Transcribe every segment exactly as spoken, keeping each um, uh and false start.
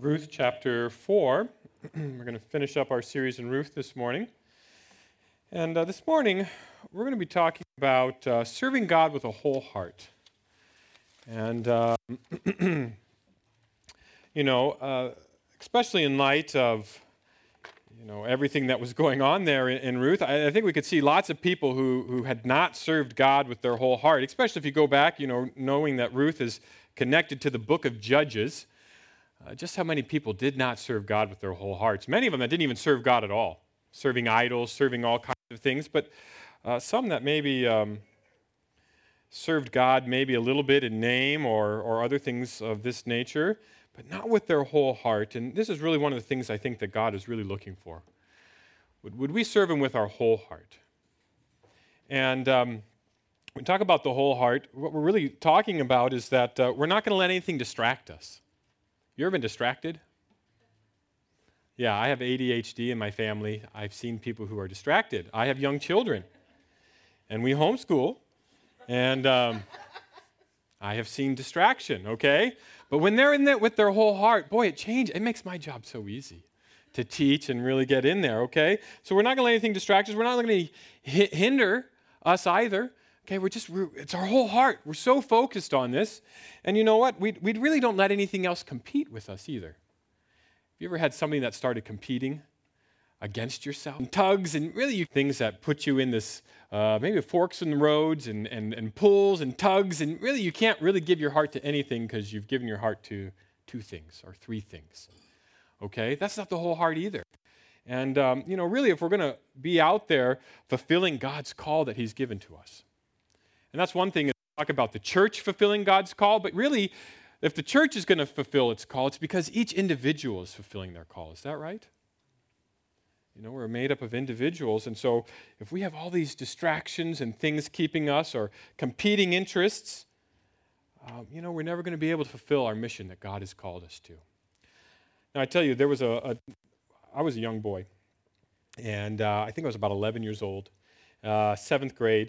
Ruth chapter four. We're going to finish up our series in Ruth this morning. And uh, this morning, we're going to be talking about uh, serving God with a whole heart. And, uh, you know, uh, especially in light of, you know, everything that was going on there in, in Ruth, I, I think we could see lots of people who, who had not served God with their whole heart, especially if you go back, you know, knowing that Ruth is connected to the book of Judges. Uh, just how many people did not serve God with their whole hearts. Many of them that didn't even serve God at all, serving idols, serving all kinds of things, but uh, some that maybe um, served God maybe a little bit in name or, or other things of this nature, but not with their whole heart. And this is really one of the things I think that God is really looking for. Would, would we serve Him with our whole heart? And um, when we talk about the whole heart, what we're really talking about is that uh, we're not going to let anything distract us. You ever been distracted? Yeah, I have A D H D in my family. I've seen people who are distracted. I have young children, and we homeschool, and um, I have seen distraction, okay? But when they're in there with their whole heart, boy, it changes. It makes my job so easy to teach and really get in there, okay? So we're not going to let anything distract us. We're not going to hinder us either. Okay, we're just, we're, it's our whole heart. We're so focused on this. And you know what? We we really don't let anything else compete with us either. Have you ever had somebody that started competing against yourself? And tugs and really you, things that put you in this, uh, maybe forks in the roads and, and, and pulls and tugs. And really you can't really give your heart to anything because you've given your heart to two things or three things. Okay, that's not the whole heart either. And, um, you know, really if we're going to be out there fulfilling God's call that He's given to us. And that's one thing, is talk about the church fulfilling God's call, but really, if the church is going to fulfill its call, it's because each individual is fulfilling their call. Is that right? You know, we're made up of individuals, and so if we have all these distractions and things keeping us or competing interests, um, you know, we're never going to be able to fulfill our mission that God has called us to. Now, I tell you, there was a, a I was a young boy, and uh, I think I was about eleven years old, uh, seventh grade.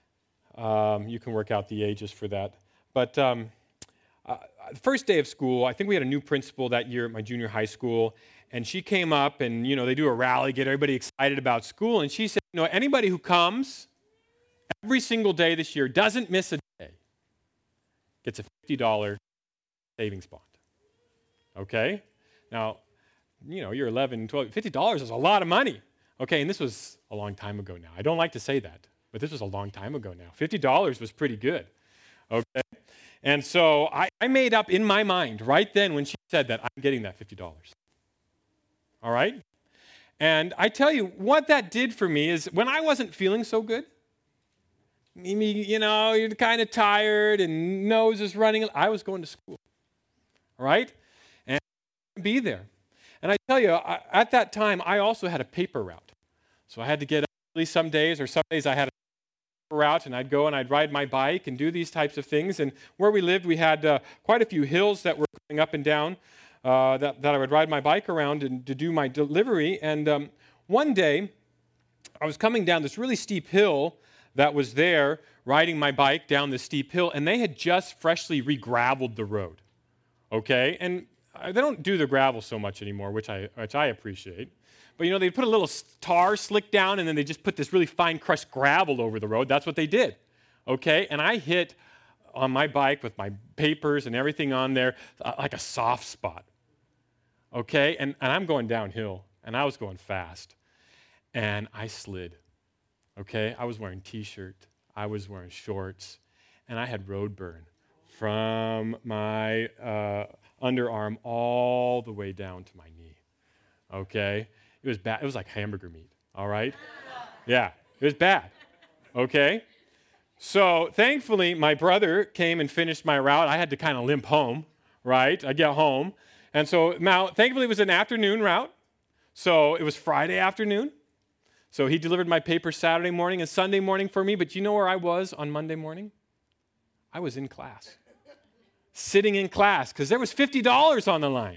Um, you can work out the ages for that. But um, uh, the first day of school, I think we had a new principal that year at my junior high school, and she came up and, you know, they do a rally, get everybody excited about school, and she said, you know, anybody who comes every single day this year, doesn't miss a day, gets a fifty dollars savings bond. Okay? Now, you know, you're eleven, twelve, fifty dollars is a lot of money. Okay, and this was a long time ago now. I don't like to say that. But this was a long time ago now. fifty dollars was pretty good, okay? And so I, I made up in my mind right then when she said that, I'm getting that fifty dollars, all right? And I tell you, what that did for me is when I wasn't feeling so good, maybe, you know, you're kind of tired and nose is running, I was going to school, all right? And I'd be there. And I tell you, I, at that time, I also had a paper route. So I had to get up early some days, or some days I had a route, and I'd go and I'd ride my bike and do these types of things. And where we lived, we had uh, quite a few hills that were going up and down uh, that, that I would ride my bike around and to do my delivery. And um, one day, I was coming down this really steep hill that was there, riding my bike down this steep hill, and they had just freshly re-graveled the road. Okay? And they don't do the gravel so much anymore, which I which I appreciate. But, you know, they put a little tar slick down, and then they just put this really fine crushed gravel over the road. That's what they did, okay? And I hit on my bike with my papers and everything on there uh, like a soft spot, okay? And, and I'm going downhill, and I was going fast, and I slid, okay? I was wearing T-shirt. I was wearing shorts, and I had road burn from my uh, underarm all the way down to my knee, okay? It was bad. It was like hamburger meat, all right? Yeah, it was bad, okay? So thankfully, my brother came and finished my route. I had to kind of limp home, right? I get home. And so now, thankfully, it was an afternoon route. So it was Friday afternoon. So he delivered my paper Saturday morning and Sunday morning for me. But you know where I was on Monday morning? I was in class, sitting in class, because there was fifty dollars on the line,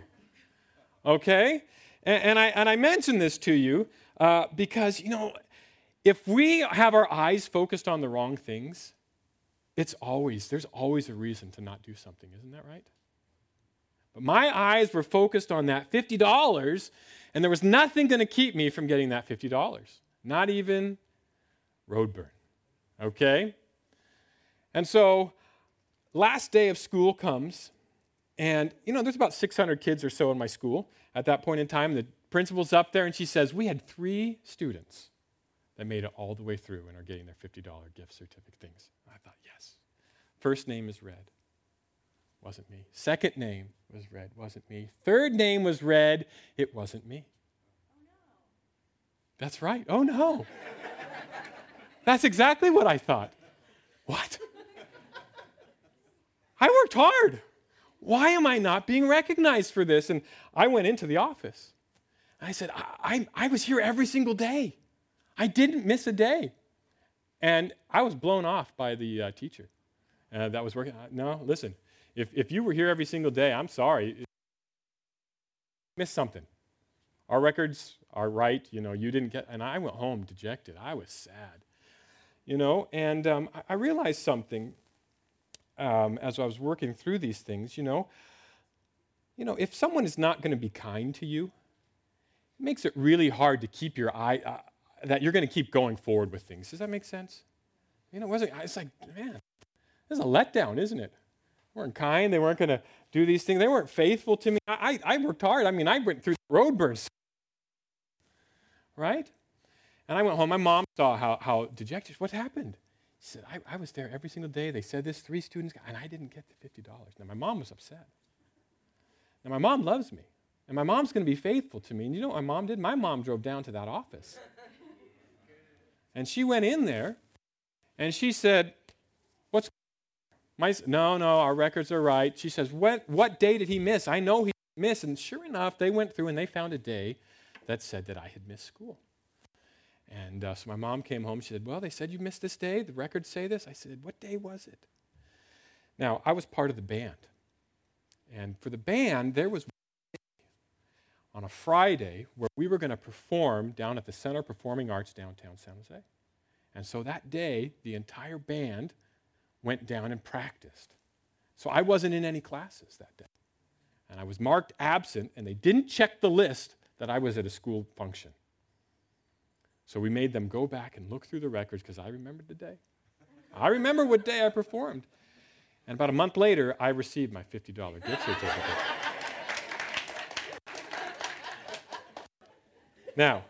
okay? And, and I and I mention this to you uh, because, you know, if we have our eyes focused on the wrong things, it's always, there's always a reason to not do something, isn't that right? But my eyes were focused on that fifty dollars, and there was nothing going to keep me from getting that fifty dollars. Not even road burn. Okay? And so, last day of school comes, and, you know, there's about six hundred kids or so in my school at that point in time. The principal's up there, and she says, we had three students that made it all the way through and are getting their fifty dollars gift certificate things. I thought, yes. First name is red. Wasn't me. Second name was red. Wasn't me. Third name was red. It wasn't me. Oh, no. That's right. Oh, no. That's exactly what I thought. What? I worked hard. Why am I not being recognized for this? And I went into the office. And I said, I, I, I was here every single day. I didn't miss a day. And I was blown off by the uh, teacher uh, that was working. Uh, no, listen, if, if you were here every single day, I'm sorry. You missed something. Our records are right. You know, you didn't get, and I went home dejected. I was sad. You know, and um, I, I realized something um, as I was working through these things, you know. You know, if someone is not going to be kind to you, it makes it really hard to keep your eye, uh, that you're going to keep going forward with things. Does that make sense? You know, it wasn't, it's like, man, this is a letdown, isn't it? They weren't kind. They weren't going to do these things. They weren't faithful to me. I, I, I worked hard. I mean, I went through road burns, right? And I went home. My mom saw how, how dejected. What happened? She said, I, I was there every single day. They said this, three students, and I didn't get the fifty dollars. Now, my mom was upset. Now, my mom loves me, and my mom's going to be faithful to me. And you know what my mom did? My mom drove down to that office. And she went in there, and she said, what's my, no, no, our records are right. She says, what, what day did he miss? I know he missed. And sure enough, they went through, and they found a day that said that I had missed school. And uh, so my mom came home. She said, well, they said you missed this day. The records say this. I said, what day was it? Now, I was part of the band. And for the band, there was on a Friday where we were going to perform down at the Center of Performing Arts downtown San Jose. And so that day, the entire band went down and practiced. So I wasn't in any classes that day. And I was marked absent, and they didn't check the list that I was at a school function. So we made them go back and look through the records because I remembered the day. I remember what day I performed. And about a month later, I received my fifty dollars gift certificate. Now,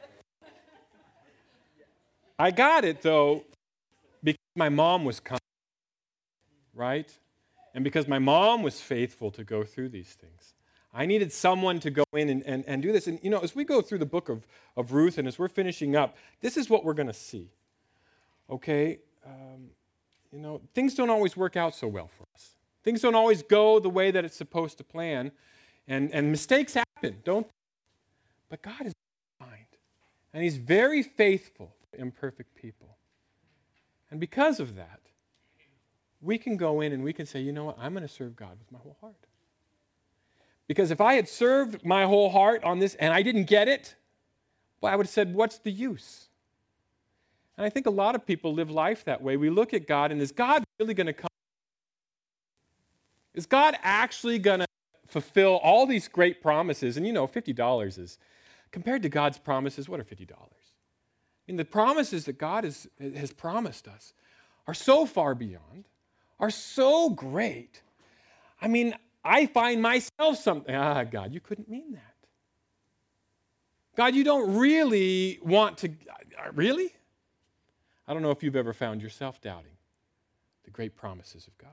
I got it, though, because my mom was kind, right? And because my mom was faithful to go through these things. I needed someone to go in and, and, and do this. And, you know, as we go through the book of, of Ruth and as we're finishing up, this is what we're going to see. Okay? Um, you know, things don't always work out so well for us. Things don't always go the way that it's supposed to plan. And, and mistakes happen, don't they? But God is kind. And He's very faithful to imperfect people. And because of that, we can go in and we can say, you know what, I'm going to serve God with my whole heart. Because if I had served my whole heart on this and I didn't get it, well, I would have said, what's the use? And I think a lot of people live life that way. We look at God and is God really going to come? Is God actually going to fulfill all these great promises? And you know, fifty dollars is, compared to God's promises, what are fifty dollars? I mean, the promises that God has, has promised us are so far beyond, are so great. I mean, I find myself something, ah, God, you couldn't mean that. God, you don't really want to, really? I don't know if you've ever found yourself doubting the great promises of God.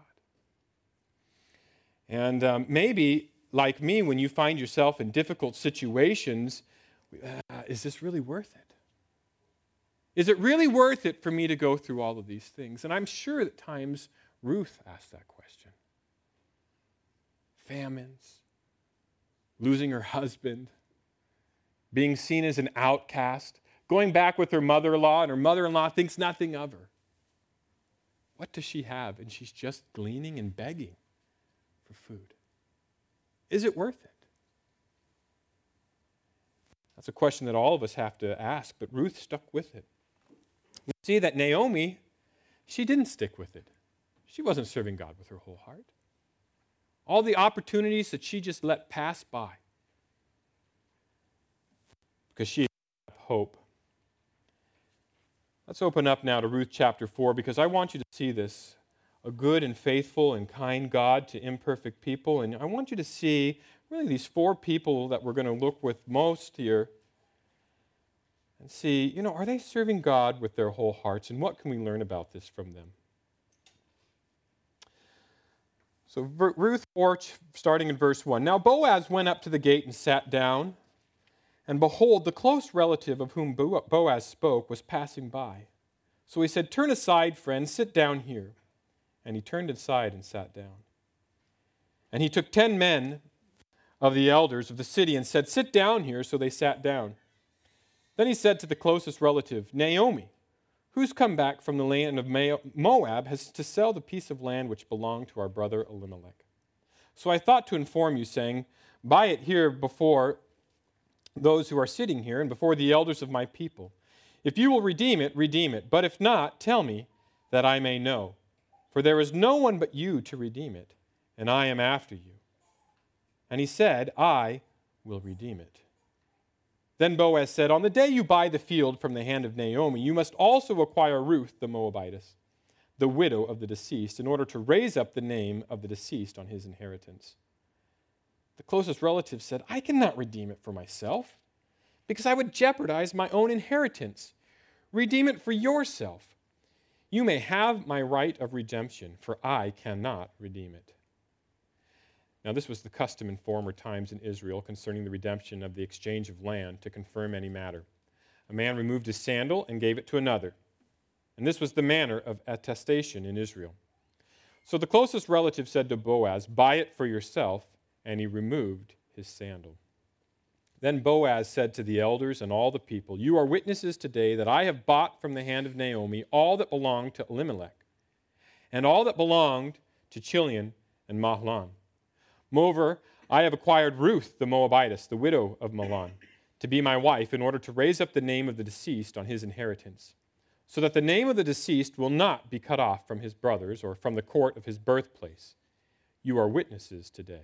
And um, maybe, like me, when you find yourself in difficult situations, uh, is this really worth it? Is it really worth it for me to go through all of these things? And I'm sure at times Ruth asked that question. Famines, losing her husband, being seen as an outcast, going back with her mother-in-law, and her mother-in-law thinks nothing of her. What does she have? And she's just gleaning and begging for food. Is it worth it? That's a question that all of us have to ask, but Ruth stuck with it. We see that Naomi, she didn't stick with it. She wasn't serving God with her whole heart. All the opportunities that she just let pass by because she had hope. Let's open up now to Ruth chapter four because I want you to see this. A good and faithful and kind God to imperfect people. And I want you to see really these four people that we're going to look with most here and see, you know, are they serving God with their whole hearts? And what can we learn about this from them? So Ruth four, starting in verse one. Now Boaz went up to the gate and sat down, and behold, the close relative of whom Boaz spoke was passing by. So he said, "Turn aside, friend, sit down here." And he turned aside and sat down. And he took ten men of the elders of the city and said, "Sit down here." So they sat down. Then he said to the closest relative, "Naomi, who's come back from the land of Moab, has to sell the piece of land which belonged to our brother Elimelech. So I thought to inform you, saying, buy it here before those who are sitting here and before the elders of my people. If you will redeem it, redeem it. But if not, tell me that I may know. For there is no one but you to redeem it, and I am after you." And he said, "I will redeem it." Then Boaz said, "On the day you buy the field from the hand of Naomi, you must also acquire Ruth the Moabitess, the widow of the deceased, in order to raise up the name of the deceased on his inheritance." The closest relative said, "I cannot redeem it for myself, because I would jeopardize my own inheritance. Redeem it for yourself. You may have my right of redemption, for I cannot redeem it." Now this was the custom in former times in Israel concerning the redemption of the exchange of land to confirm any matter. A man removed his sandal and gave it to another. And this was the manner of attestation in Israel. So the closest relative said to Boaz, "Buy it for yourself," and he removed his sandal. Then Boaz said to the elders and all the people, "You are witnesses today that I have bought from the hand of Naomi all that belonged to Elimelech, and all that belonged to Chilion and Mahlon. Moreover, I have acquired Ruth the Moabitess, the widow of Mahlon, to be my wife, in order to raise up the name of the deceased on his inheritance, so that the name of the deceased will not be cut off from his brothers or from the court of his birthplace. You are witnesses today."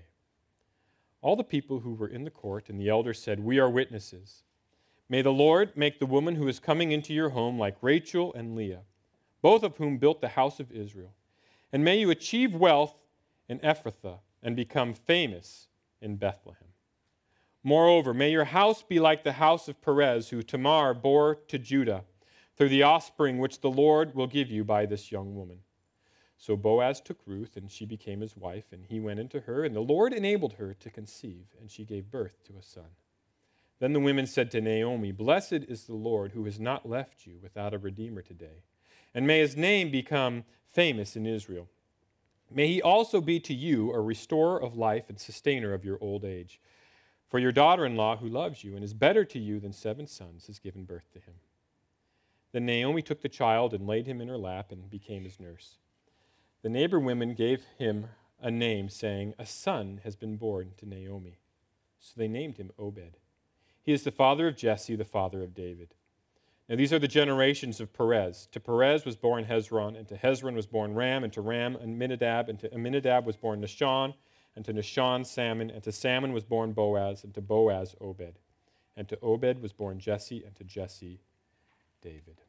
All the people who were in the court and the elders said, "We are witnesses. May the Lord make the woman who is coming into your home like Rachel and Leah, both of whom built the house of Israel. And may you achieve wealth in Ephrathah and become famous in Bethlehem. Moreover, may your house be like the house of Perez, who Tamar bore to Judah, through the offspring which the Lord will give you by this young woman." So Boaz took Ruth, and she became his wife, and he went into her, and the Lord enabled her to conceive, and she gave birth to a son. Then the women said to Naomi, "Blessed is the Lord, who has not left you without a redeemer today, and may his name become famous in Israel. May he also be to you a restorer of life and sustainer of your old age. For your daughter-in-law, who loves you and is better to you than seven sons, has given birth to him." Then Naomi took the child and laid him in her lap and became his nurse. The neighbor women gave him a name, saying, "A son has been born to Naomi." So they named him Obed. He is the father of Jesse, the father of David. Now these are the generations of Perez. To Perez was born Hezron, and to Hezron was born Ram, and to Ram Amminadab, and to Amminadab was born Nahshon, and to Nahshon Salmon, and to Salmon was born Boaz, and to Boaz Obed. And to Obed was born Jesse, and to Jesse David.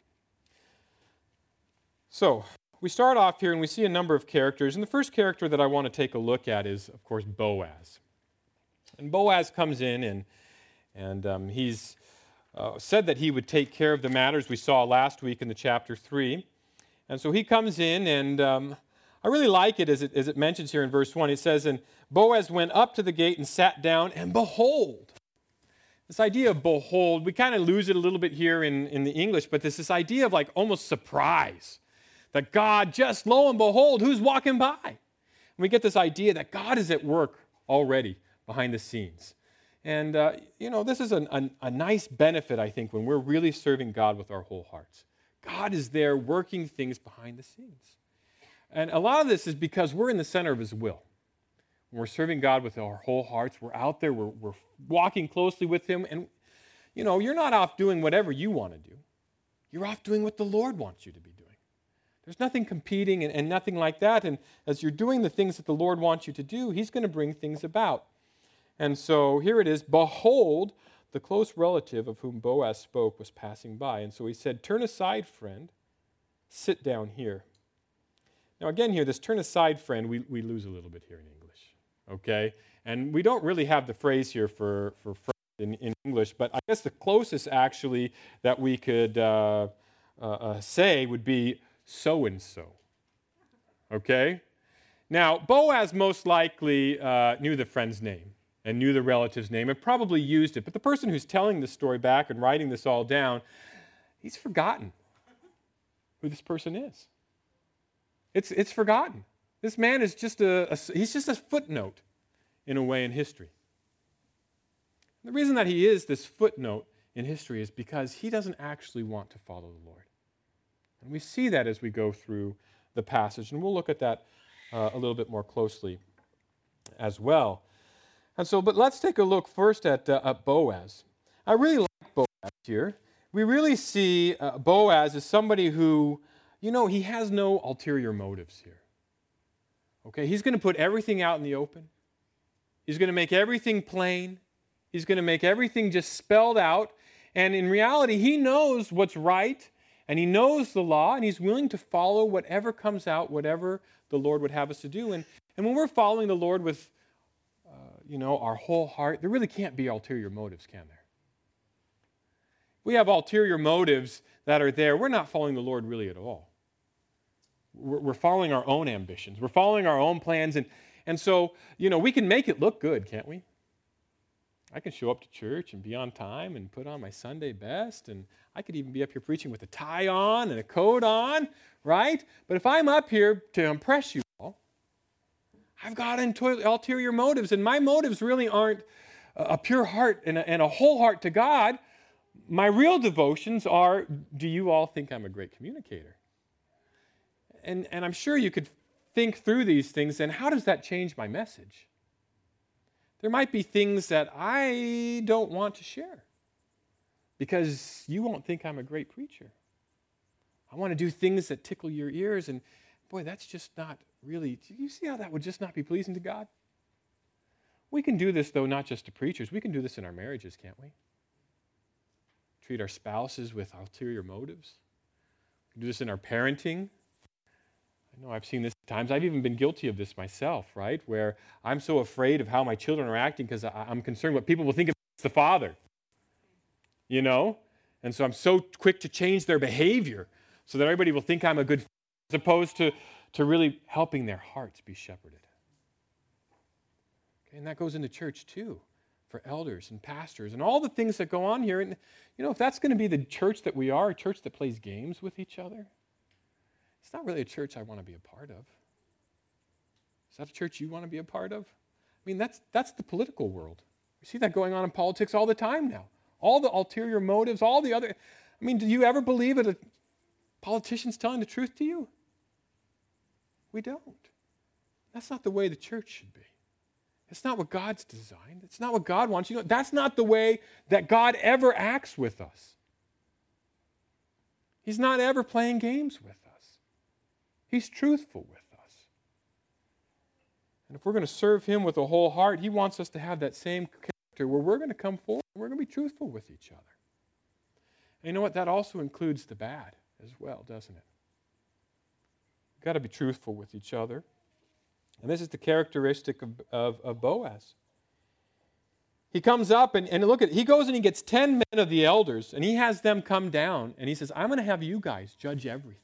So, we start off here and we see a number of characters, and the first character that I want to take a look at is, of course, Boaz. And Boaz comes in, and, and um, he's uh, said that he would take care of the matters we saw last week in the chapter three. And so he comes in, and um, I really like it as, it as it mentions here in verse one. It says, "And Boaz went up to the gate and sat down, and behold." This idea of behold, we kind of lose it a little bit here in, in the English, but there's this idea of like almost surprise. That God, just lo and behold, who's walking by? And we get this idea that God is at work already behind the scenes. And, uh, you know, this is an, an, a nice benefit, I think, when we're really serving God with our whole hearts. God is there working things behind the scenes. And a lot of this is because we're in the center of his will. When we're serving God with our whole hearts, we're out there, we're, we're walking closely with him. And, you know, you're not off doing whatever you want to do. You're off doing what the Lord wants you to be doing. There's nothing competing and, and nothing like that. And as you're doing the things that the Lord wants you to do, he's going to bring things about. And so here it is, behold, the close relative of whom Boaz spoke was passing by. And so he said, turn aside, friend, sit down here. Now again here, this turn aside, friend, we, we lose a little bit here in English, okay? And we don't really have the phrase here for, for friend in, in English, but I guess the closest actually that we could uh, uh, uh, say would be so-and-so, okay? Now, Boaz most likely uh, knew the friend's name and knew the relative's name and probably used it, but the person who's telling this story back and writing this all down, he's forgotten who this person is. It's, it's forgotten. This man is just a, a, he's just a footnote in a way in history. The reason that he is this footnote in history is because he doesn't actually want to follow the Lord. And we see that as we go through the passage, and we'll look at that uh, a little bit more closely as well. And so, but let's take a look first at, uh, at Boaz. I really like Boaz here. We really see uh, Boaz as somebody who, you know, he has no ulterior motives here. Okay, he's going to put everything out in the open. He's going to make everything plain. He's going to make everything just spelled out. And in reality, he knows what's right, and he knows the law, and he's willing to follow whatever comes out, whatever the Lord would have us to do. And, and when we're following the Lord with, uh, you know, our whole heart, there really can't be ulterior motives, can there? We have ulterior motives that are there. We're not following the Lord really at all. We're, we're following our own ambitions. We're following our own plans. And, and so, you know, we can make it look good, can't we? I can show up to church and be on time and put on my Sunday best, and I could even be up here preaching with a tie on and a coat on, right? But if I'm up here to impress you all, I've got ulterior motives, and my motives really aren't a pure heart and a, and a whole heart to God. My real devotions are, do you all think I'm a great communicator? And, and I'm sure you could think through these things, and how does that change my message? There might be things that I don't want to share because you won't think I'm a great preacher. I want to do things that tickle your ears, and boy, that's just not really, do you see how that would just not be pleasing to God? We can do this, though, not just to preachers. We can do this in our marriages, can't we? Treat our spouses with ulterior motives. We can do this in our parenting. I know I've seen this at times. I've even been guilty of this myself, right? Where I'm so afraid of how my children are acting because I'm concerned what people will think of me as the father. You know? And so I'm so quick to change their behavior so that everybody will think I'm a good father, as opposed to, to really helping their hearts be shepherded. Okay, and that goes into church too, for elders and pastors and all the things that go on here. And you know, if that's going to be the church that we are, a church that plays games with each other, it's not really a church I want to be a part of. Is that a church you want to be a part of? I mean, that's that's the political world. We see that going on in politics all the time now. All the ulterior motives, all the other... I mean, do you ever believe that a politician's telling the truth to you? We don't. That's not the way the church should be. It's not what God's designed. It's not what God wants. You know, that's not the way that God ever acts with us. He's not ever playing games with us. He's truthful with us. And if we're going to serve him with a whole heart, he wants us to have that same character where we're going to come forward and we're going to be truthful with each other. And you know what? That also includes the bad as well, doesn't it? We've got to be truthful with each other. And this is the characteristic of, of, of Boaz. He comes up and, and look at, he goes and he gets ten men of the elders and he has them come down and he says, I'm going to have you guys judge everything.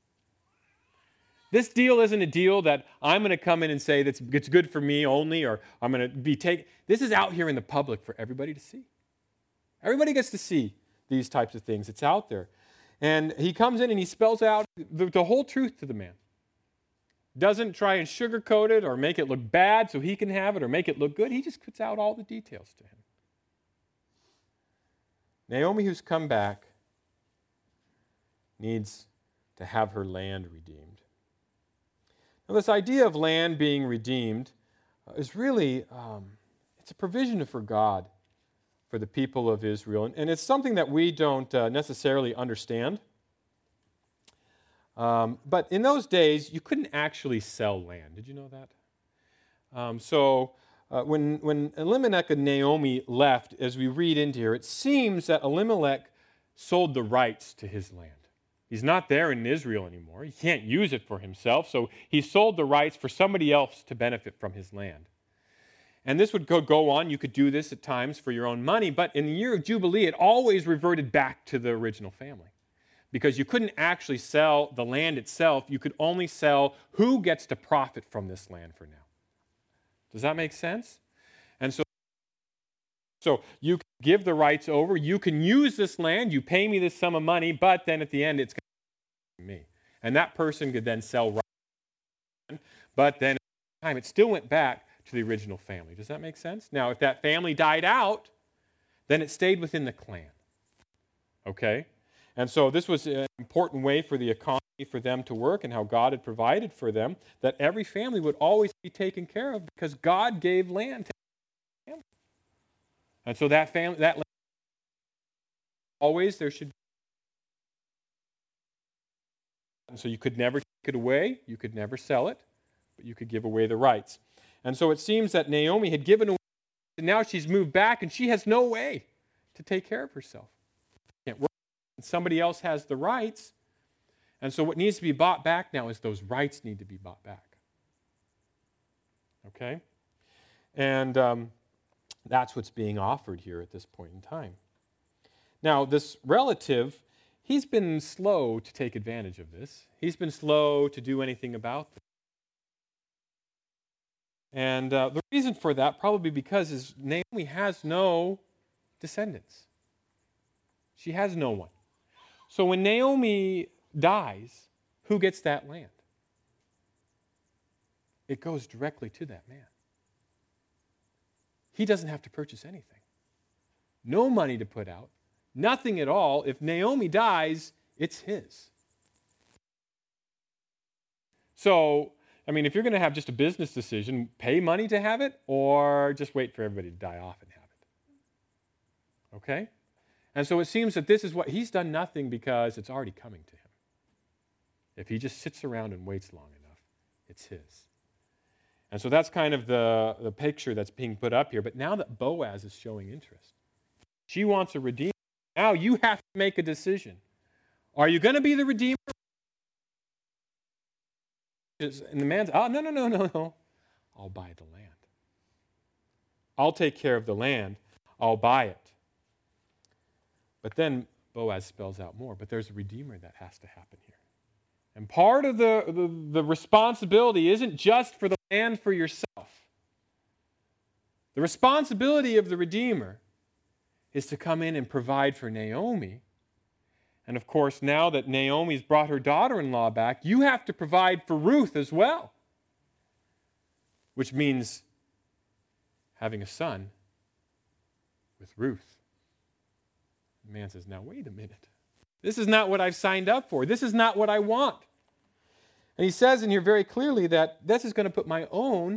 This deal isn't a deal that I'm going to come in and say that's it's good for me only, or I'm going to be taken. This is out here in the public for everybody to see. Everybody gets to see these types of things. It's out there. And he comes in and he spells out the, the whole truth to the man. Doesn't try and sugarcoat it or make it look bad so he can have it or make it look good. He just puts out all the details to him. Naomi, who's come back, needs to have her land redeemed. Now, this idea of land being redeemed uh, is really, um, it's a provision for God for the people of Israel. And, and it's something that we don't uh, necessarily understand. Um, but in those days, you couldn't actually sell land. Did you know that? Um, so uh, when, when Elimelech and Naomi left, as we read into here, it seems that Elimelech sold the rights to his land. He's not there in Israel anymore. He can't use it for himself, so he sold the rights for somebody else to benefit from his land. And this would go, go on. You could do this at times for your own money, but in the year of Jubilee, it always reverted back to the original family. Because you couldn't actually sell the land itself. You could only sell who gets to profit from this land for now. Does that make sense? And so, so you can give the rights over. You can use this land. You pay me this sum of money, but then at the end, it's going to be me. And that person could then sell rights. But then at the time, it still went back to the original family. Does that make sense? Now, if that family died out, then it stayed within the clan. Okay? And so this was an important way for the economy for them to work and how God had provided for them, that every family would always be taken care of because God gave land to the family. And so that family, that land, always there should be. And so you could never take it away, you could never sell it, but you could give away the rights. And so it seems that Naomi had given away, and now she's moved back and she has no way to take care of herself. Can't work. Somebody else has the rights. And so what needs to be bought back now is those rights need to be bought back. Okay? And um, that's what's being offered here at this point in time. Now, this relative, he's been slow to take advantage of this. He's been slow to do anything about this. And uh, the reason for that, probably because is Naomi has no descendants. She has no one. So when Naomi dies, who gets that land? It goes directly to that man. He doesn't have to purchase anything. No money to put out. Nothing at all. If Naomi dies, it's his. So, I mean, if you're going to have just a business decision, pay money to have it or just wait for everybody to die off and have it. Okay? And so it seems that this is what, he's done nothing because it's already coming to him. If he just sits around and waits long enough, it's his. And so that's kind of the, the picture that's being put up here. But now that Boaz is showing interest, she wants a redeemer. Now you have to make a decision. Are you going to be the redeemer? And the man's, oh, no, no, no, no, no. I'll buy the land. I'll take care of the land. I'll buy it. But then Boaz spells out more. But there's a redeemer that has to happen here. And part of the, the, the responsibility isn't just for the land for yourself. The responsibility of the redeemer is to come in and provide for Naomi. And of course, now that Naomi's brought her daughter-in-law back, you have to provide for Ruth as well. Which means having a son with Ruth. The man says, now wait a minute. This is not what I've signed up for. This is not what I want. And he says in here very clearly that this is going to put my own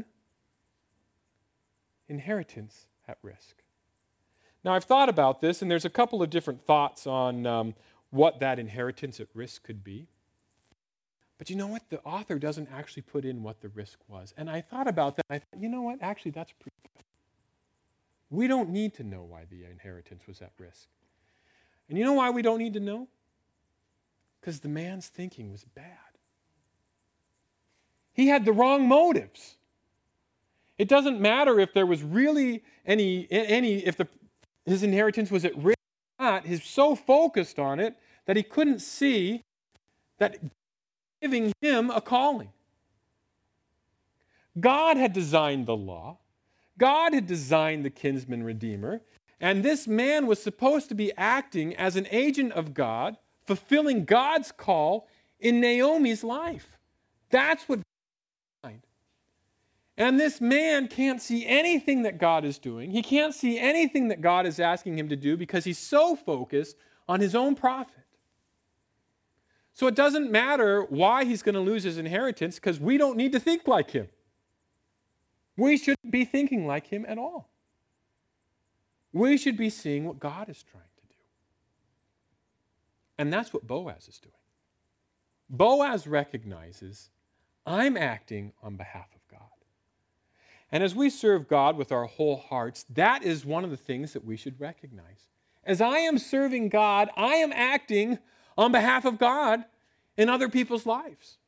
inheritance at risk. Now, I've thought about this, and there's a couple of different thoughts on um, what that inheritance at risk could be. But you know what? The author doesn't actually put in what the risk was. And I thought about that. I thought, you know what? Actually, that's pretty good. We don't need to know why the inheritance was at risk. And you know why we don't need to know? Because the man's thinking was bad. He had the wrong motives. It doesn't matter if there was really any, any if the, his inheritance was at risk or not. He's so focused on it that he couldn't see that giving him a calling. God had designed the law. God had designed the kinsman redeemer. And this man was supposed to be acting as an agent of God, fulfilling God's call in Naomi's life. That's what God designed. And this man can't see anything that God is doing. He can't see anything that God is asking him to do because he's so focused on his own profit. So it doesn't matter why he's going to lose his inheritance because we don't need to think like him. We shouldn't be thinking like him at all. We should be seeing what God is trying to do. And that's what Boaz is doing. Boaz recognizes, I'm acting on behalf of God. And as we serve God with our whole hearts, that is one of the things that we should recognize. As I am serving God, I am acting on behalf of God in other people's lives.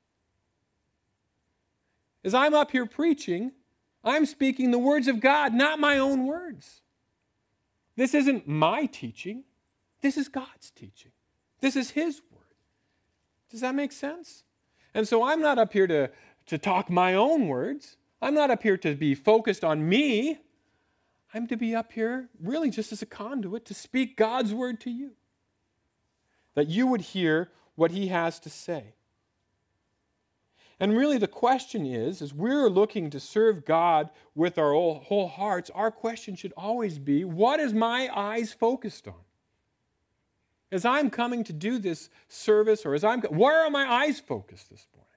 As I'm up here preaching, I'm speaking the words of God, not my own words. This isn't my teaching. This is God's teaching. This is His word. Does that make sense? And so I'm not up here to, to talk my own words. I'm not up here to be focused on me. I'm to be up here really just as a conduit to speak God's word to you. That you would hear what He has to say. And really the question is, as we're looking to serve God with our whole, whole hearts, our question should always be, what is my eyes focused on? As I'm coming to do this service, or as I'm, where are my eyes focused this morning?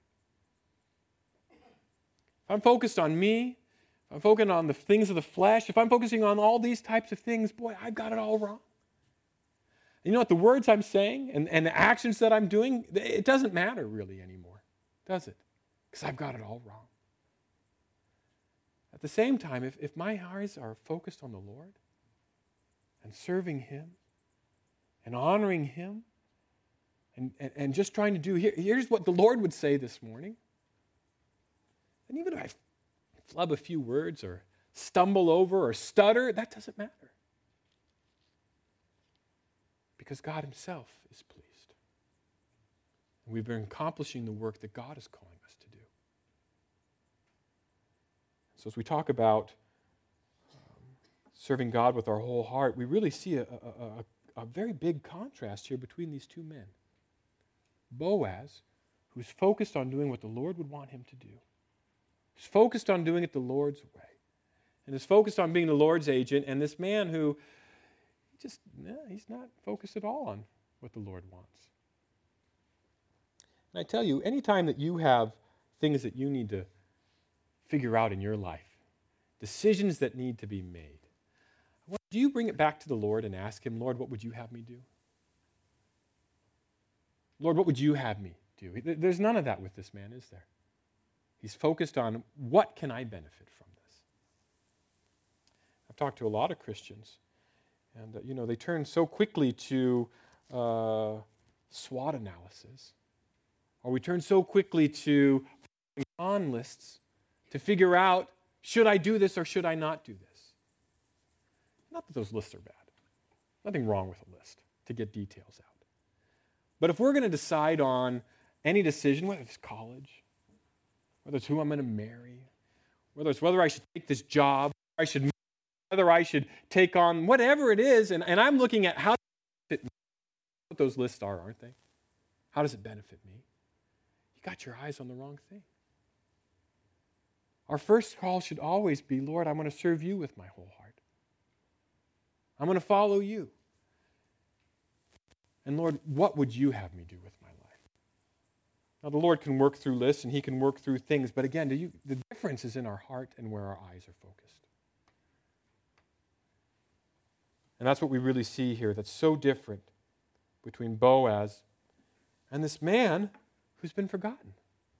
If I'm focused on me, if I'm focusing on the things of the flesh, if I'm focusing on all these types of things, boy, I've got it all wrong. And you know what? The words I'm saying and, and the actions that I'm doing, it doesn't matter really anymore, does it? Because I've got it all wrong. At the same time, if, if my eyes are focused on the Lord and serving Him and honoring Him and, and, and just trying to do, here, here's what the Lord would say this morning. And even if I flub a few words or stumble over or stutter, that doesn't matter. Because God Himself is pleased. And we've been accomplishing the work that God is calling us to do. So as we talk about um, serving God with our whole heart, we really see a, a, a, a very big contrast here between these two men. Boaz, who's focused on doing what the Lord would want him to do. He's focused on doing it the Lord's way. And is focused on being the Lord's agent. And this man who just, nah, he's not focused at all on what the Lord wants. And I tell you, anytime that you have things that you need to figure out in your life, decisions that need to be made, do you bring it back to the Lord and ask Him, Lord, what would you have me do? Lord, what would you have me do? There's none of that with this man, is there? He's focused on, what can I benefit from this? I've talked to a lot of Christians, and uh, you know, they turn so quickly to uh, SWOT analysis, or we turn so quickly to on lists to figure out, should I do this or should I not do this? Not that those lists are bad. Nothing wrong with a list to get details out. But if we're going to decide on any decision, whether it's college, whether it's who I'm going to marry, whether it's whether I should take this job, I should, whether I should take on whatever it is, and, and I'm looking at how does it, what those lists are, aren't they? How does it benefit me? You got your eyes on the wrong thing. Our first call should always be, Lord, I'm going to serve you with my whole heart. I'm going to follow you. And Lord, what would you have me do with my life? Now, the Lord can work through lists and He can work through things, but again, do you, the difference is in our heart and where our eyes are focused. And that's what we really see here that's so different between Boaz and this man who's been forgotten.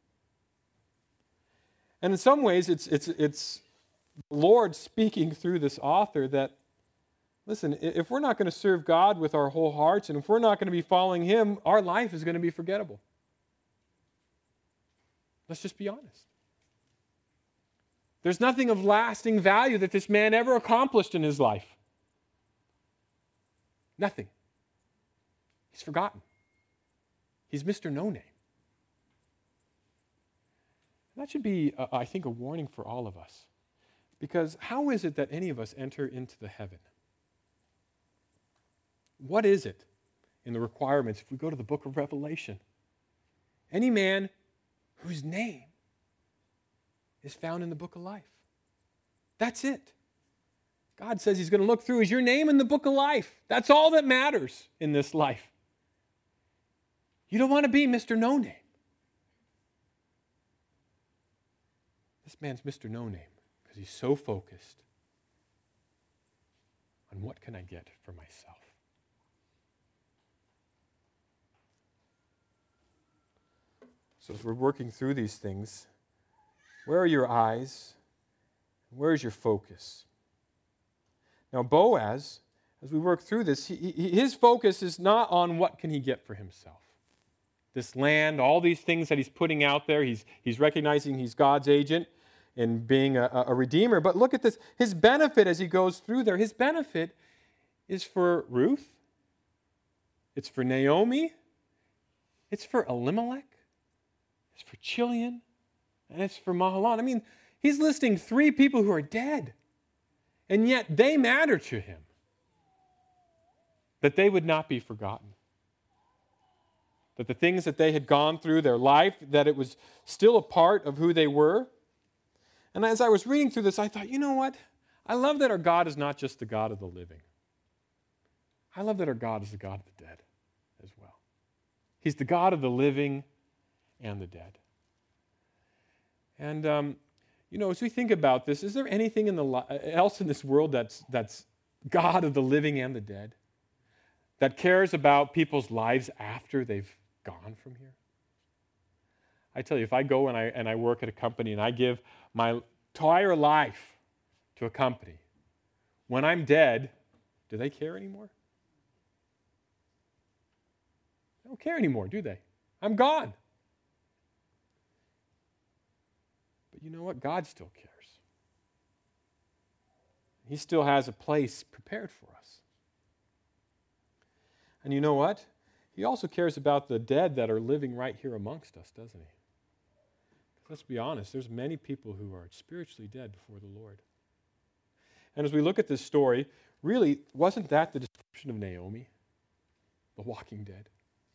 And in some ways, it's, it's, it's the Lord speaking through this author that, listen, if we're not going to serve God with our whole hearts, and if we're not going to be following Him, our life is going to be forgettable. Let's just be honest. There's nothing of lasting value that this man ever accomplished in his life. Nothing. He's forgotten. He's Mister No-Name. That should be, uh, I think, a warning for all of us. Because how is it that any of us enter into the heaven? What is it in the requirements if we go to the book of Revelation? Any man whose name is found in the book of life. That's it. God says He's going to look through. Is your name in the book of life? That's all that matters in this life. You don't want to be Mister No-Name. This man's Mister No-Name because he's so focused on what can I get for myself. So as we're working through these things, where are your eyes? Where is your focus? Now, Boaz, as we work through this, he, he, his focus is not on what can he get for himself. This land, all these things that he's putting out there, he's, he's recognizing he's God's agent and being a, a redeemer. But look at this. His benefit as he goes through there, his benefit is for Ruth. It's for Naomi. It's for Elimelech. It's for Chilion. And it's for Mahalan. I mean, he's listing three people who are dead. And yet they matter to him. That they would not be forgotten. That the things that they had gone through, their life, that it was still a part of who they were. And as I was reading through this, I thought, you know what? I love that our God is not just the God of the living. I love that our God is the God of the dead as well. He's the God of the living and the dead. And, um, you know, as we think about this, is there anything in the li- else in this world that's, that's God of the living and the dead? That cares about people's lives after they've gone from here? I tell you, if I go and I, and I work at a company and I give my entire life to a company, when I'm dead, do they care anymore? They don't care anymore, do they? I'm gone. But you know what? God still cares. He still has a place prepared for us. And you know what? He also cares about the dead that are living right here amongst us, doesn't he? Let's be honest, there's many people who are spiritually dead before the Lord. And as we look at this story, really, wasn't that the description of Naomi, the walking dead?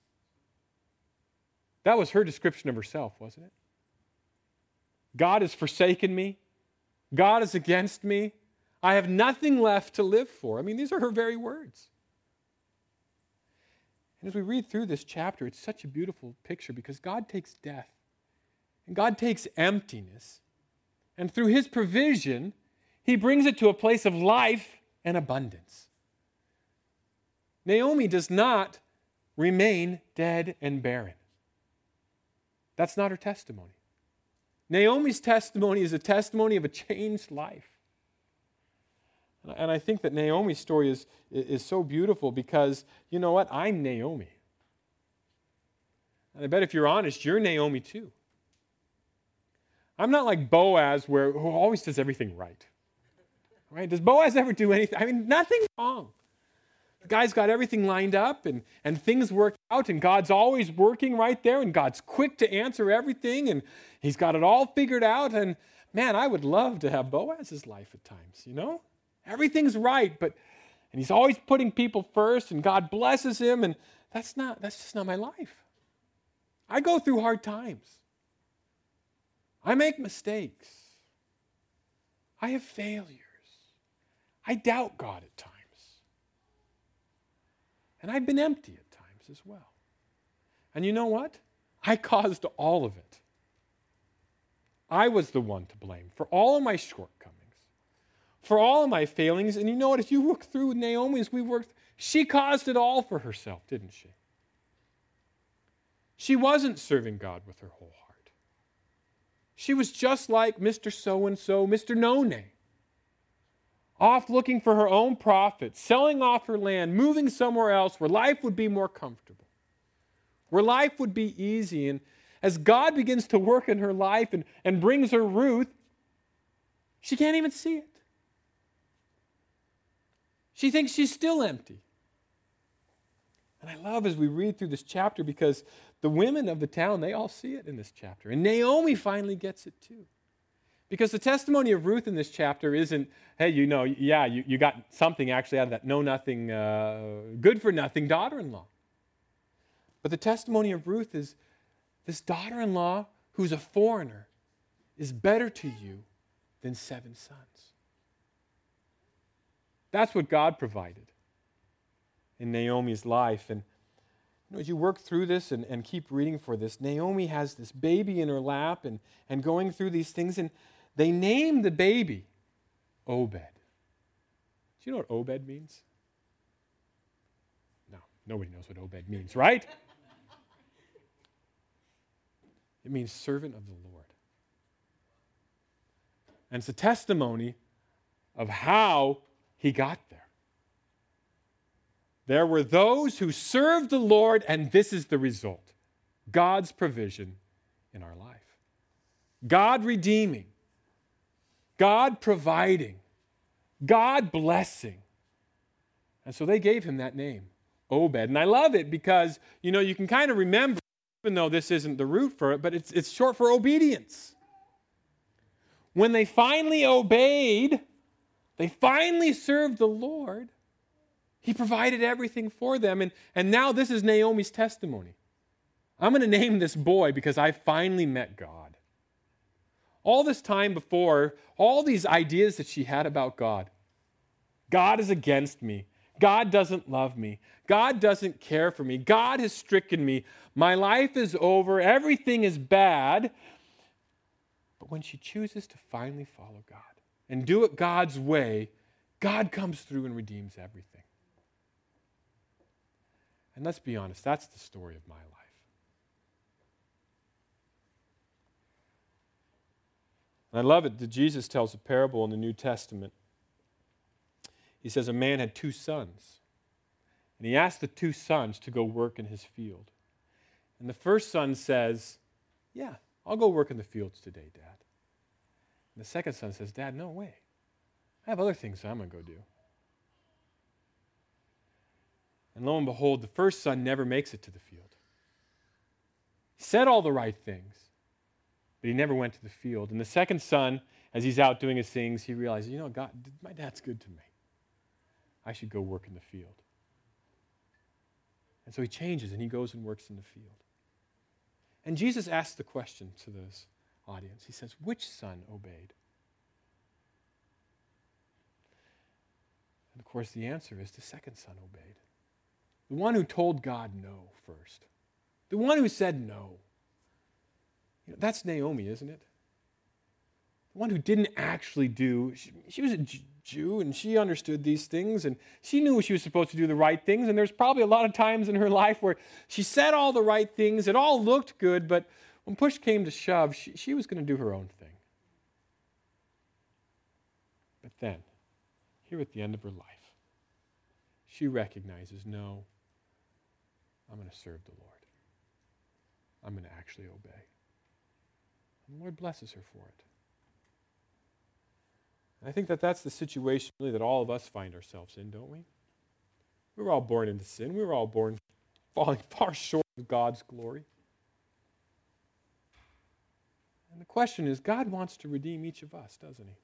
That was her description of herself, wasn't it? God has forsaken me. God is against me. I have nothing left to live for. I mean, these are her very words. And as we read through this chapter, it's such a beautiful picture because God takes death and God takes emptiness, and through his provision, he brings it to a place of life and abundance. Naomi does not remain dead and barren. That's not her testimony. Naomi's testimony is a testimony of a changed life. And I think that Naomi's story is, is so beautiful because, you know what? I'm Naomi. And I bet if you're honest, you're Naomi too. I'm not like Boaz, where who always does everything right. Right? Does Boaz ever do anything? I mean, nothing wrong. The guy's got everything lined up and, and things work out, and God's always working right there, and God's quick to answer everything, and he's got it all figured out. And man, I would love to have Boaz's life at times, you know? Everything's right, but and he's always putting people first, and God blesses him, and that's not that's just not my life. I go through hard times. I make mistakes. I have failures. I doubt God at times. And I've been empty at times as well. And you know what? I caused all of it. I was the one to blame for all of my shortcomings, for all of my failings. And you know what? If you look through Naomi as we worked, she caused it all for herself, didn't she? She wasn't serving God with her whole heart. She was just like Mister So-and-so, Mister No-Name, off looking for her own profit, selling off her land, moving somewhere else where life would be more comfortable, where life would be easy. And as God begins to work in her life and, and brings her Ruth, she can't even see it. She thinks she's still empty. And I love as we read through this chapter because the women of the town, they all see it in this chapter. And Naomi finally gets it too. Because the testimony of Ruth in this chapter isn't, hey, you know, yeah, you, you got something actually out of that know-nothing, uh, good-for-nothing daughter-in-law. But the testimony of Ruth is this daughter-in-law who's a foreigner is better to you than seven sons. That's what God provided in Naomi's life. And you know, as you work through this and, and keep reading for this, Naomi has this baby in her lap and, and going through these things, and they name the baby Obed. Do you know what Obed means? No, nobody knows what Obed means, right? It means servant of the Lord. And it's a testimony of how he got there. There were those who served the Lord, and this is the result. God's provision in our life. God redeeming. God providing. God blessing. And so they gave him that name, Obed. And I love it because, you know, you can kind of remember, even though this isn't the root for it, but it's, it's short for obedience. When they finally obeyed, they finally served the Lord, he provided everything for them. And, and now this is Naomi's testimony. I'm going to name this boy because I finally met God. All this time before, all these ideas that she had about God. God is against me. God doesn't love me. God doesn't care for me. God has stricken me. My life is over. Everything is bad. But when she chooses to finally follow God and do it God's way, God comes through and redeems everything. And let's be honest, that's the story of my life. And I love it that Jesus tells a parable in the New Testament. He says a man had two sons, and he asked the two sons to go work in his field. And the first son says, yeah, I'll go work in the fields today, Dad. And the second son says, Dad, no way. I have other things I'm going to go do. And lo and behold, the first son never makes it to the field. He said all the right things, but he never went to the field. And the second son, as he's out doing his things, he realizes, you know, God, my dad's good to me. I should go work in the field. And so he changes and he goes and works in the field. And Jesus asks the question to this audience. He says, which son obeyed? And of course, the answer is the second son obeyed. The one who told God no first. The one who said no. You know, that's Naomi, isn't it? The one who didn't actually do, she, she was a Jew and she understood these things and she knew she was supposed to do the right things, and there's probably a lot of times in her life where she said all the right things, it all looked good, but when push came to shove, she, she was going to do her own thing. But then, here at the end of her life, she recognizes, no, I'm going to serve the Lord. I'm going to actually obey. And the Lord blesses her for it. And I think that that's the situation really that all of us find ourselves in, don't we? We were all born into sin. We were all born falling far short of God's glory. And the question is, God wants to redeem each of us, doesn't he?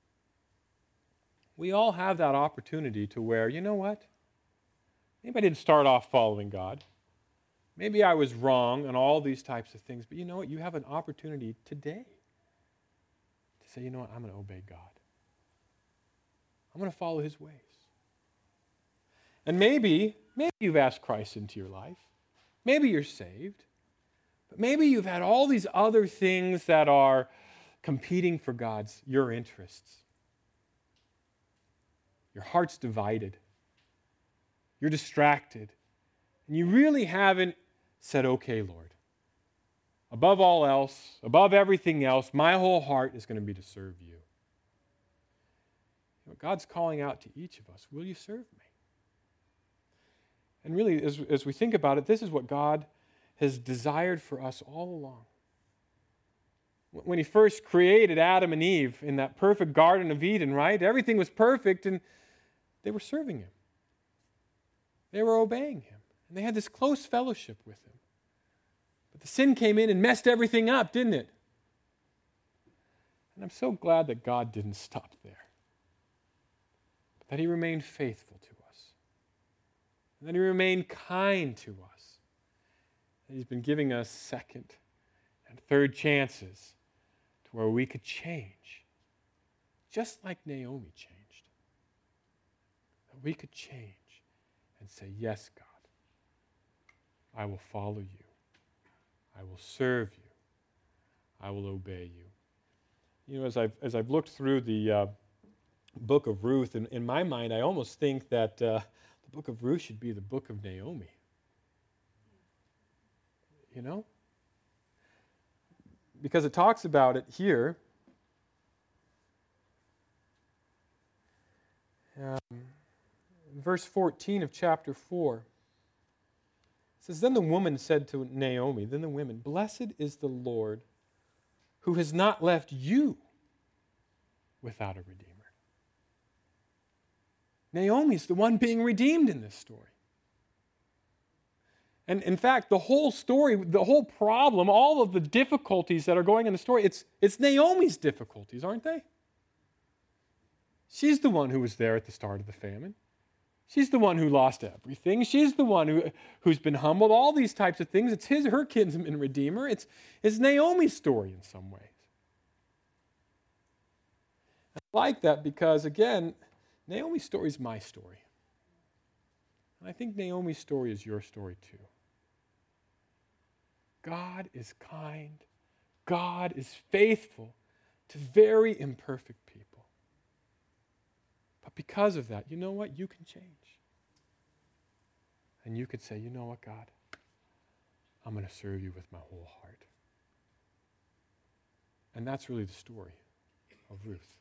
We all have that opportunity to where, you know what? Maybe I didn't start off following God. Maybe I was wrong on all these types of things. But you know what? You have an opportunity today to say, you know what? I'm going to obey God. I'm going to follow his ways. And maybe, maybe you've asked Christ into your life. Maybe you're saved. But maybe you've had all these other things that are competing for God's, your interests. Your heart's divided. You're distracted. And you really haven't said, okay, Lord, above all else, above everything else, my whole heart is going to be to serve you. You know, God's calling out to each of us, will you serve me? And really, as, as we think about it, this is what God has desired for us all along. When he first created Adam and Eve in that perfect Garden of Eden, right? Everything was perfect and they were serving him. They were obeying him. And they had this close fellowship with him. But the sin came in and messed everything up, didn't it? And I'm so glad that God didn't stop there. But that he remained faithful to us. And that he remained kind to us. That he's been giving us second and third chances to where we could change. Just like Naomi changed. That we could change and say, yes, God. I will follow you. I will serve you. I will obey you. You know, as I've, as I've looked through the uh, book of Ruth, in, in my mind, I almost think that uh, the book of Ruth should be the book of Naomi. You know? because it talks about it here. Um, verse fourteen of chapter four. It says, Then the woman said to Naomi, then the women, Blessed is the Lord who has not left you without a redeemer. Naomi's the one being redeemed in this story. And in fact, the whole story, the whole problem, all of the difficulties that are going in the story, it's, it's Naomi's difficulties, aren't they? She's the one who was there at the start of the famine. She's the one who lost everything. She's the one who, who's been humbled. All these types of things. It's his, her kinsman redeemer. It's, it's Naomi's story in some ways. I like that because, again, Naomi's story is my story. And I think Naomi's story is your story too. God is kind. God is faithful to very imperfect people. But because of that, you know what? You can change. And you could say, you know what, God? I'm going to serve you with my whole heart. And that's really the story of Ruth.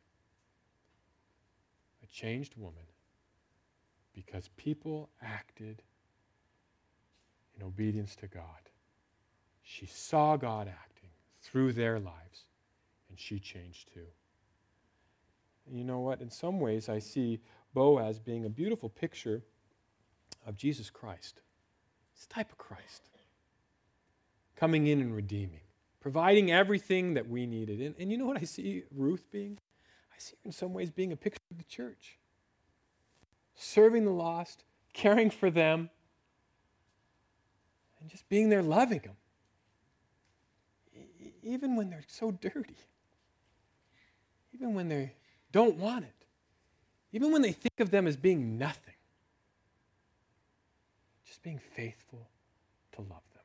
A changed woman because people acted in obedience to God. She saw God acting through their lives, and she changed too. And you know what? In some ways, I see Boaz being a beautiful picture of Jesus Christ. It's the type of Christ. Coming in and redeeming, providing everything that we needed. And, and you know what I see Ruth being? I see her in some ways being a picture of the church. Serving the lost, caring for them, and just being there loving them. E- even when they're so dirty. Even when they don't want it. Even when they think of them as being nothing. Just being faithful to love them.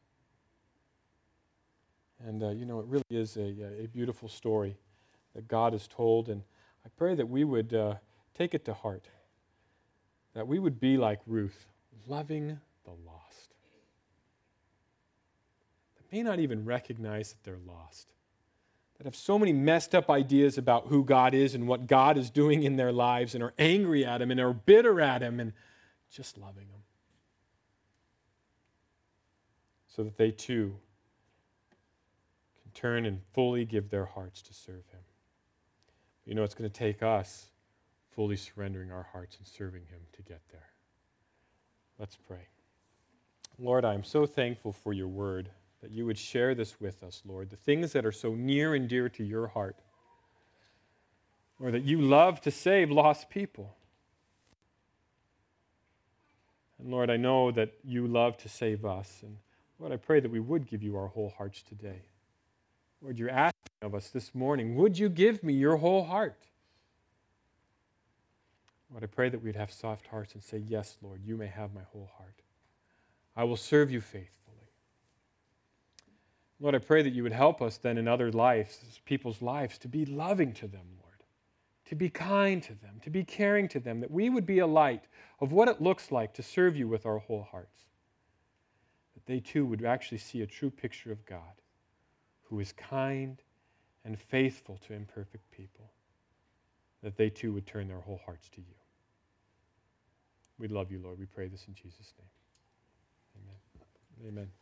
And, uh, you know, it really is a, a beautiful story that God has told, and I pray that we would uh, take it to heart, that we would be like Ruth, loving the lost, that may not even recognize that they're lost, that have so many messed up ideas about who God is and what God is doing in their lives and are angry at Him and are bitter at Him and just loving Him, so that they too can turn and fully give their hearts to serve Him. You know, it's going to take us fully surrendering our hearts and serving Him to get there. Let's pray. Lord, I am so thankful for your word, that you would share this with us, Lord, the things that are so near and dear to your heart. Lord, that you love to save lost people. And Lord, I know that you love to save us. And Lord, I pray that we would give you our whole hearts today. Lord, you're asking of us this morning, would you give me your whole heart? Lord, I pray that we'd have soft hearts and say, yes, Lord, you may have my whole heart. I will serve you faithfully. Lord, I pray that you would help us then in other lives, people's lives, to be loving to them, Lord, to be kind to them, to be caring to them, that we would be a light of what it looks like to serve you with our whole hearts, that they too would actually see a true picture of God, who is kind and faithful to imperfect people, that they too would turn their whole hearts to you. We love you, Lord. We pray this in Jesus' name. Amen. Amen.